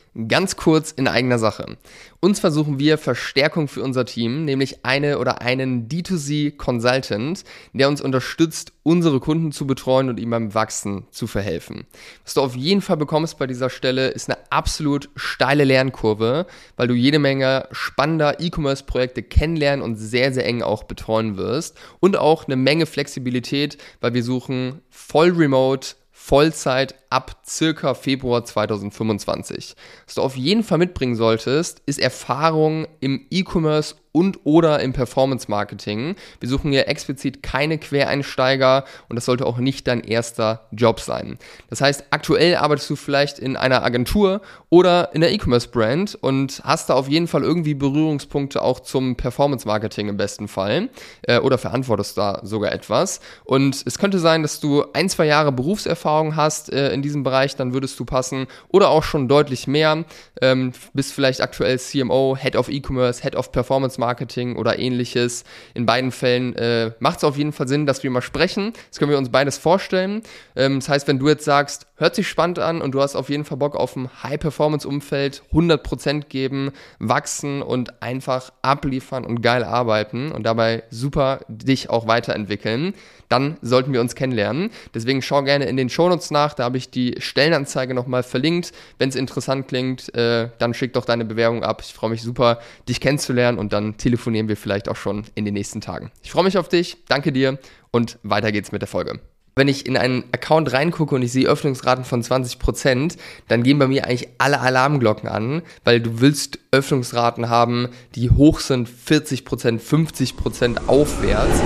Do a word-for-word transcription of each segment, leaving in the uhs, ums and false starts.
Ganz kurz in eigener Sache. Uns versuchen wir Verstärkung für unser Team, nämlich eine oder einen D zwei C Consultant, der uns unterstützt, unsere Kunden zu betreuen und ihm beim Wachsen zu verhelfen. Was du auf jeden Fall bekommst bei dieser Stelle, ist eine absolut steile Lernkurve, weil du jede Menge spannender E-Commerce-Projekte kennenlernen und sehr, sehr eng auch betreuen wirst und auch eine Menge Flexibilität, weil wir suchen voll remote, Vollzeit ab circa Februar zweitausendfünfundzwanzig. Was du auf jeden Fall mitbringen solltest, ist Erfahrung im E-Commerce und oder im Performance-Marketing. Wir suchen hier explizit keine Quereinsteiger und das sollte auch nicht dein erster Job sein. Das heißt, aktuell arbeitest du vielleicht in einer Agentur oder in der E-Commerce-Brand und hast da auf jeden Fall irgendwie Berührungspunkte auch zum Performance-Marketing im besten Fall äh, oder verantwortest da sogar etwas. Und es könnte sein, dass du ein, zwei Jahre Berufserfahrung hast äh, in diesem Bereich, dann würdest du passen oder auch schon deutlich mehr. Ähm, bist vielleicht aktuell C M O, Head of E-Commerce, Head of Performance Marketing oder ähnliches. In beiden Fällen äh, macht es auf jeden Fall Sinn, dass wir mal sprechen. Das können wir uns beides vorstellen. Ähm, das heißt, wenn du jetzt sagst, hört sich spannend an und du hast auf jeden Fall Bock auf ein High-Performance-Umfeld, hundert Prozent geben, wachsen und einfach abliefern und geil arbeiten und dabei super dich auch weiterentwickeln, dann sollten wir uns kennenlernen. Deswegen schau gerne in den Shownotes nach, da habe ich die Stellenanzeige nochmal verlinkt. Wenn es interessant klingt, äh, dann schick doch deine Bewerbung ab. Ich freue mich super, dich kennenzulernen und dann telefonieren wir vielleicht auch schon in den nächsten Tagen. Ich freue mich auf dich, danke dir und weiter geht's mit der Folge. Wenn ich in einen Account reingucke und ich sehe Öffnungsraten von zwanzig Prozent, dann gehen bei mir eigentlich alle Alarmglocken an, weil du willst Öffnungsraten haben, die hoch sind, vierzig Prozent, fünfzig Prozent aufwärts.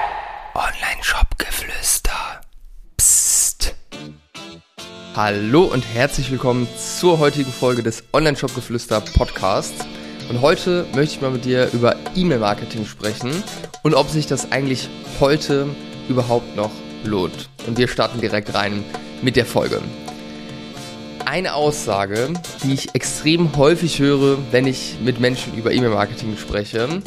Online-Shop-Geflüster. Psst. Hallo und herzlich willkommen zur heutigen Folge des Online-Shop-Geflüster Podcasts. Und heute möchte ich mal mit dir über E-Mail-Marketing sprechen und ob sich das eigentlich heute überhaupt noch lohnt. Und wir starten direkt rein mit der Folge. Eine Aussage, die ich extrem häufig höre, wenn ich mit Menschen über E-Mail-Marketing spreche,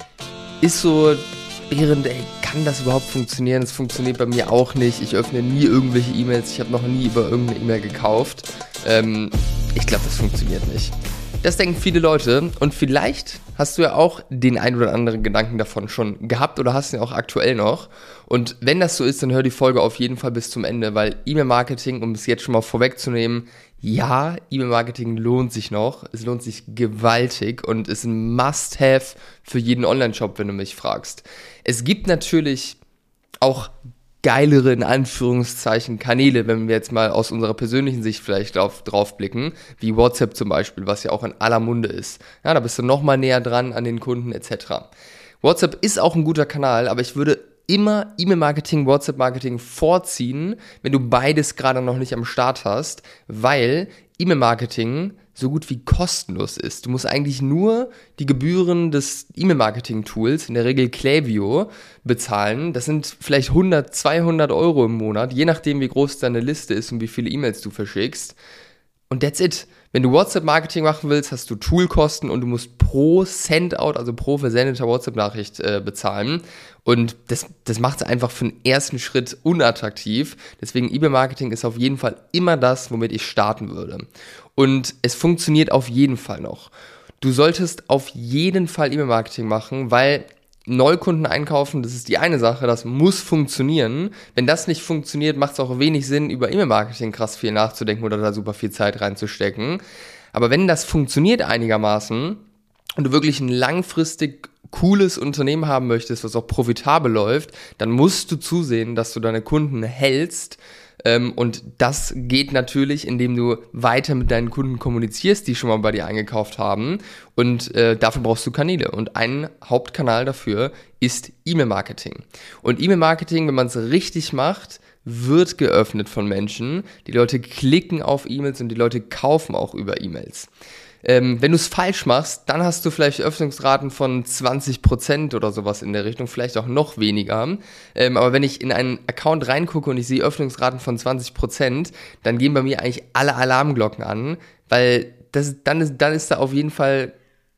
ist so, während, ey, kann das überhaupt funktionieren? Das funktioniert bei mir auch nicht. Ich öffne nie irgendwelche E-Mails. Ich habe noch nie über irgendeine E-Mail gekauft. Ähm, ich glaube, das funktioniert nicht. Das denken viele Leute und vielleicht hast du ja auch den ein oder anderen Gedanken davon schon gehabt oder hast ihn auch aktuell noch. Und wenn das so ist, dann hör die Folge auf jeden Fall bis zum Ende, weil E-Mail-Marketing, um es jetzt schon mal vorwegzunehmen, ja, E-Mail-Marketing lohnt sich noch. Es lohnt sich gewaltig und ist ein Must-Have für jeden Online-Shop, wenn du mich fragst. Es gibt natürlich auch geilere, in Anführungszeichen, Kanäle, wenn wir jetzt mal aus unserer persönlichen Sicht vielleicht drauf, drauf blicken, wie WhatsApp zum Beispiel, was ja auch in aller Munde ist. Ja, da bist du noch mal näher dran an den Kunden et cetera. WhatsApp ist auch ein guter Kanal, aber ich würde immer E-Mail-Marketing, WhatsApp-Marketing vorziehen, wenn du beides gerade noch nicht am Start hast, weil E-Mail-Marketing so gut wie kostenlos ist. Du musst eigentlich nur die Gebühren des E-Mail-Marketing-Tools, in der Regel Klaviyo, bezahlen. Das sind vielleicht hundert, zweihundert Euro im Monat, je nachdem, wie groß deine Liste ist und wie viele E-Mails du verschickst. Und that's it. Wenn du WhatsApp-Marketing machen willst, hast du Toolkosten und du musst pro Sendout, also pro versendeter WhatsApp-Nachricht äh, bezahlen. Und das, das macht es einfach für den ersten Schritt unattraktiv. Deswegen E-Mail-Marketing ist auf jeden Fall immer das, womit ich starten würde. Und es funktioniert auf jeden Fall noch. Du solltest auf jeden Fall E-Mail-Marketing machen, weil Neukunden einkaufen, das ist die eine Sache, das muss funktionieren. Wenn das nicht funktioniert, macht es auch wenig Sinn, über E-Mail-Marketing krass viel nachzudenken oder da super viel Zeit reinzustecken. Aber wenn das funktioniert einigermaßen und du wirklich ein langfristig cooles Unternehmen haben möchtest, was auch profitabel läuft, dann musst du zusehen, dass du deine Kunden hältst. Ähm, und das geht natürlich, indem du weiter mit deinen Kunden kommunizierst, die schon mal bei dir eingekauft haben. Und äh, dafür brauchst du Kanäle. Und ein Hauptkanal dafür ist E-Mail-Marketing. Und E-Mail-Marketing, wenn man es richtig macht, wird geöffnet von Menschen. Die Leute klicken auf E-Mails und die Leute kaufen auch über E-Mails. Ähm, wenn du es falsch machst, dann hast du vielleicht Öffnungsraten von zwanzig Prozent oder sowas in der Richtung, vielleicht auch noch weniger. Ähm, aber wenn ich in einen Account reingucke und ich sehe Öffnungsraten von zwanzig Prozent, dann gehen bei mir eigentlich alle Alarmglocken an, weil das, dann, ist, dann ist da auf jeden Fall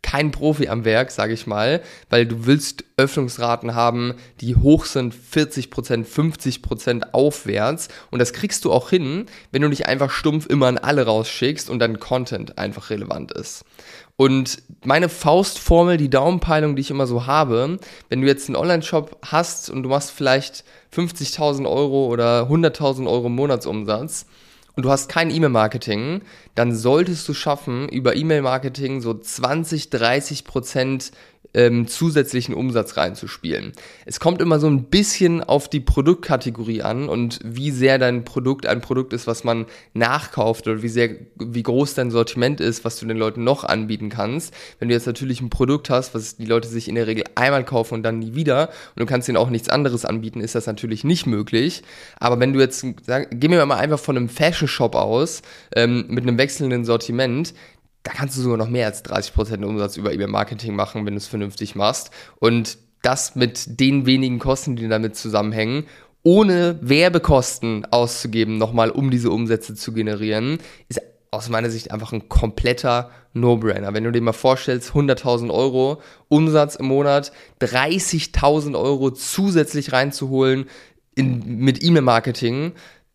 kein Profi am Werk, sage ich mal, weil du willst Öffnungsraten haben, die hoch sind, vierzig Prozent, fünfzig Prozent aufwärts. Und das kriegst du auch hin, wenn du nicht einfach stumpf immer an alle rausschickst und dein Content einfach relevant ist. Und meine Faustformel, die Daumenpeilung, die ich immer so habe, wenn du jetzt einen Online-Shop hast und du machst vielleicht fünfzigtausend Euro oder hunderttausend Euro Monatsumsatz und du hast kein E-Mail-Marketing, dann solltest du schaffen, über E-Mail-Marketing so zwanzig, dreißig Prozent ähm, zusätzlichen Umsatz reinzuspielen. Es kommt immer so ein bisschen auf die Produktkategorie an und wie sehr dein Produkt ein Produkt ist, was man nachkauft oder wie sehr, wie groß dein Sortiment ist, was du den Leuten noch anbieten kannst. Wenn du jetzt natürlich ein Produkt hast, was die Leute sich in der Regel einmal kaufen und dann nie wieder und du kannst ihnen auch nichts anderes anbieten, ist das natürlich nicht möglich. Aber wenn du jetzt, sag, gehen wir mal einfach von einem Fashion-Shop aus, ähm, mit einem wechselnden Sortiment, da kannst du sogar noch mehr als dreißig Prozent Umsatz über E-Mail-Marketing machen, wenn du es vernünftig machst. Und das mit den wenigen Kosten, die damit zusammenhängen, ohne Werbekosten auszugeben, nochmal um diese Umsätze zu generieren, ist aus meiner Sicht einfach ein kompletter No-Brainer. Wenn du dir mal vorstellst, hunderttausend Euro Umsatz im Monat, dreißigtausend Euro zusätzlich reinzuholen in, mit E-Mail-Marketing,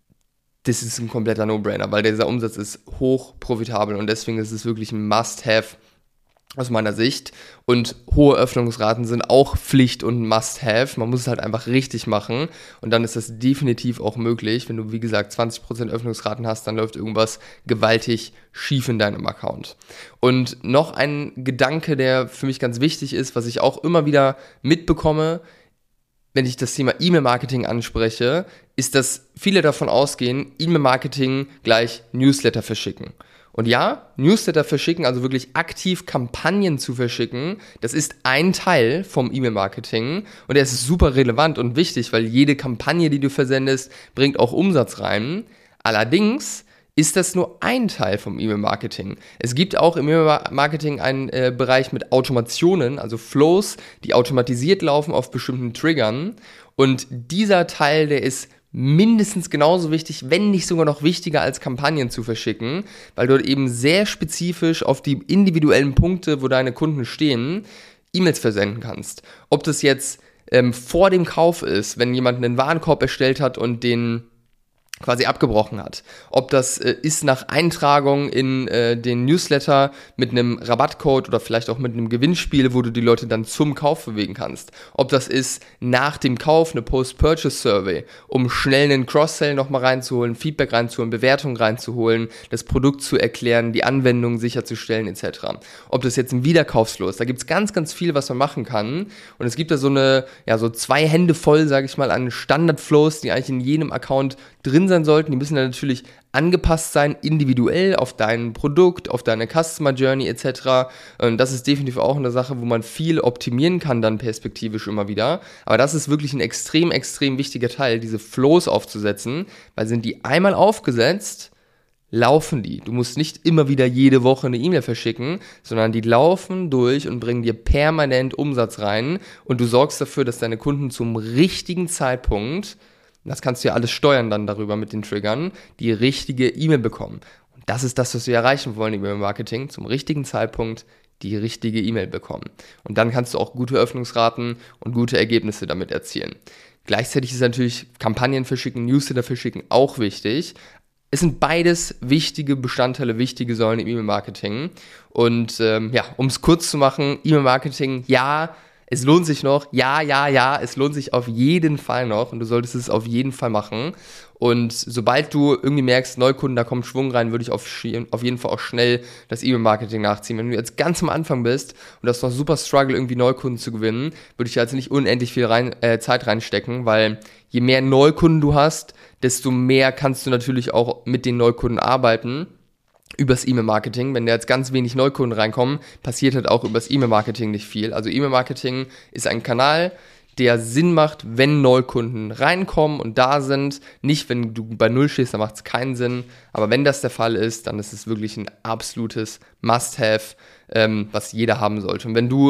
das ist ein kompletter No-Brainer, weil dieser Umsatz ist hoch profitabel und deswegen ist es wirklich ein Must-Have aus meiner Sicht. Und hohe Öffnungsraten sind auch Pflicht und Must-Have. Man muss es halt einfach richtig machen und dann ist das definitiv auch möglich. Wenn du, wie gesagt, zwanzig Prozent Öffnungsraten hast, dann läuft irgendwas gewaltig schief in deinem Account. Und noch ein Gedanke, der für mich ganz wichtig ist, was ich auch immer wieder mitbekomme, wenn ich das Thema E-Mail-Marketing anspreche, ist, dass viele davon ausgehen, E-Mail-Marketing gleich Newsletter verschicken. Und ja, Newsletter verschicken, also wirklich aktiv Kampagnen zu verschicken, das ist ein Teil vom E-Mail-Marketing und der ist super relevant und wichtig, weil jede Kampagne, die du versendest, bringt auch Umsatz rein. Allerdings ist das nur ein Teil vom E-Mail-Marketing. Es gibt auch im E-Mail-Marketing einen äh, Bereich mit Automationen, also Flows, die automatisiert laufen auf bestimmten Triggern. Und dieser Teil, der ist mindestens genauso wichtig, wenn nicht sogar noch wichtiger als Kampagnen zu verschicken, weil dort eben sehr spezifisch auf die individuellen Punkte, wo deine Kunden stehen, E-Mails versenden kannst. Ob das jetzt ähm, vor dem Kauf ist, wenn jemand einen Warenkorb erstellt hat und den quasi abgebrochen hat. Ob das äh, ist nach Eintragung in äh, den Newsletter mit einem Rabattcode oder vielleicht auch mit einem Gewinnspiel, wo du die Leute dann zum Kauf bewegen kannst. Ob das ist nach dem Kauf eine Post-Purchase-Survey, um schnell einen Cross-Sell nochmal reinzuholen, Feedback reinzuholen, Bewertungen reinzuholen, das Produkt zu erklären, die Anwendung sicherzustellen et cetera. Ob das jetzt ein Wiederkaufsflow ist, da gibt es ganz, ganz viel, was man machen kann. Und es gibt da so eine, ja, so zwei Hände voll, sage ich mal, an Standard-Flows, die eigentlich in jedem Account drin sein sollten. Die müssen dann natürlich angepasst sein, individuell auf dein Produkt, auf deine Customer Journey et cetera. Und das ist definitiv auch eine Sache, wo man viel optimieren kann dann perspektivisch immer wieder. Aber das ist wirklich ein extrem, extrem wichtiger Teil, diese Flows aufzusetzen, weil sind die einmal aufgesetzt, laufen die. Du musst nicht immer wieder jede Woche eine E-Mail verschicken, sondern die laufen durch und bringen dir permanent Umsatz rein und du sorgst dafür, dass deine Kunden zum richtigen Zeitpunkt, das kannst du ja alles steuern dann darüber mit den Triggern, die richtige E-Mail bekommen. Und das ist das, was wir erreichen wollen im E-Mail-Marketing, zum richtigen Zeitpunkt die richtige E-Mail bekommen. Und dann kannst du auch gute Öffnungsraten und gute Ergebnisse damit erzielen. Gleichzeitig ist natürlich Kampagnen verschicken, Newsletter verschicken auch wichtig. Es sind beides wichtige Bestandteile, wichtige Säulen im E-Mail-Marketing. Und ähm, ja, um es kurz zu machen, E-Mail-Marketing, ja, es lohnt sich noch, ja, ja, ja, es lohnt sich auf jeden Fall noch und du solltest es auf jeden Fall machen. Und sobald du irgendwie merkst, Neukunden, da kommt Schwung rein, würde ich auf, auf jeden Fall auch schnell das E-Mail-Marketing nachziehen. Wenn du jetzt ganz am Anfang bist und hast noch super Struggle, irgendwie Neukunden zu gewinnen, würde ich jetzt nicht unendlich viel rein, äh, Zeit reinstecken, weil je mehr Neukunden du hast, desto mehr kannst du natürlich auch mit den Neukunden arbeiten. Übers E-Mail-Marketing. Wenn da jetzt ganz wenig Neukunden reinkommen, passiert halt auch übers E-Mail-Marketing nicht viel. Also E-Mail-Marketing ist ein Kanal, der Sinn macht, wenn Neukunden reinkommen und da sind. Nicht, wenn du bei Null stehst, dann macht es keinen Sinn. Aber wenn das der Fall ist, dann ist es wirklich ein absolutes Must-Have, ähm, was jeder haben sollte. Und wenn du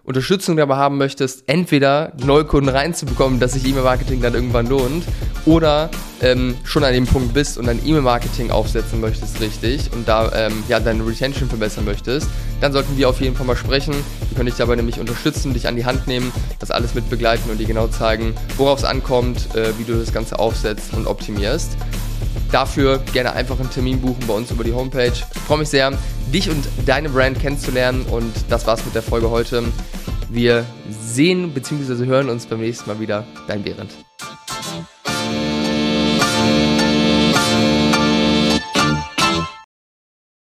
Unterstützung dabei haben möchtest, entweder neue Kunden reinzubekommen, dass sich E-Mail-Marketing dann irgendwann lohnt, oder ähm, schon an dem Punkt bist und dein E-Mail-Marketing aufsetzen möchtest richtig und da ähm, ja, deine Retention verbessern möchtest, dann sollten wir auf jeden Fall mal sprechen. Wir können dich dabei nämlich unterstützen, dich an die Hand nehmen, das alles mit begleiten und dir genau zeigen, worauf es ankommt, äh, wie du das Ganze aufsetzt und optimierst. Dafür gerne einfach einen Termin buchen bei uns über die Homepage. Ich freue mich sehr, dich und deine Brand kennenzulernen, und das war's mit der Folge heute. Wir sehen bzw. hören uns beim nächsten Mal wieder. Dein Behrend.